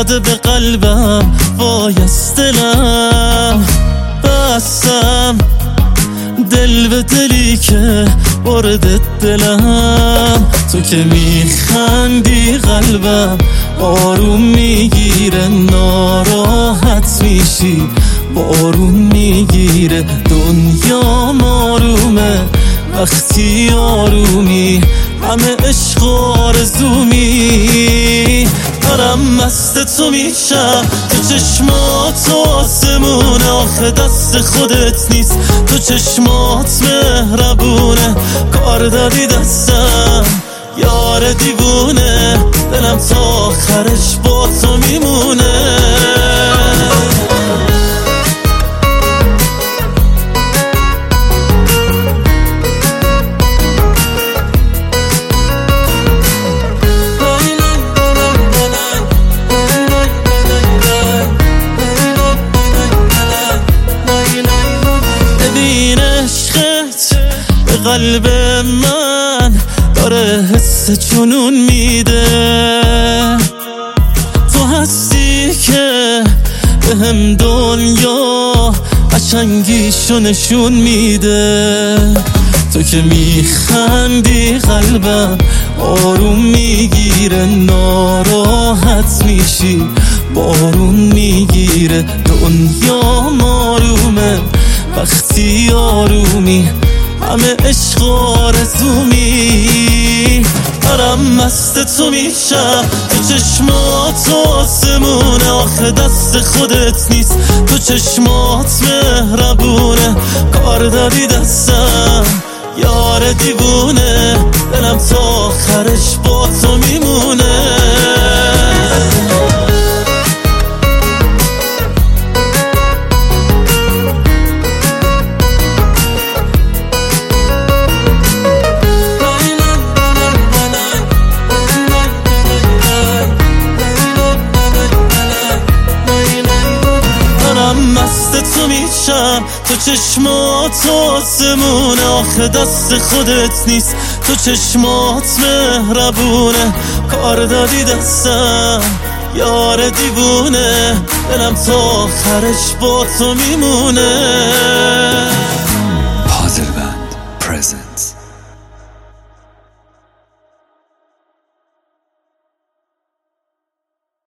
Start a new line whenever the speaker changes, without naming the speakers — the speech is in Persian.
زده به قلبم، وای از دلم بستم دل به دلی که برده دلم. تو که میخندی قلبم آروم میگیره، ناراحت میشی بارون میگیره. دنیا آرومه وقتی آرومی، همه عشق آرزومی. دارم مست تو میشم، تو چشمات آسمونه، آخه دست خودت نیست، تو چشمات مهربونه. کار دادی دستم یار دیوونه، دلم تا آخرش با تو میمونه. قلب من داره حس جنون میده، تو هستی که به هم دنیا قشنگیشو نشون میده. تو که میخندی قلبم آروم میگیره، ناراحت میشی بارون میگیره. دنیا آرومه وقتی آرومی، همه عشق آرزومی. دارم مست تو میشم، تو چشمات آسمونه، آخه دست خودت نیست، تو چشمات مهربونه. کار داری دستم یار دیوونه، دلم تا آخرش با تو میمونه. مست تو میشم، تو چشمات آسمونه، آخه دست خودت نیست، تو چشمات مهربونه. کار دادی دستم یار دیوونه، دلم تا آخرش با تو میمونه.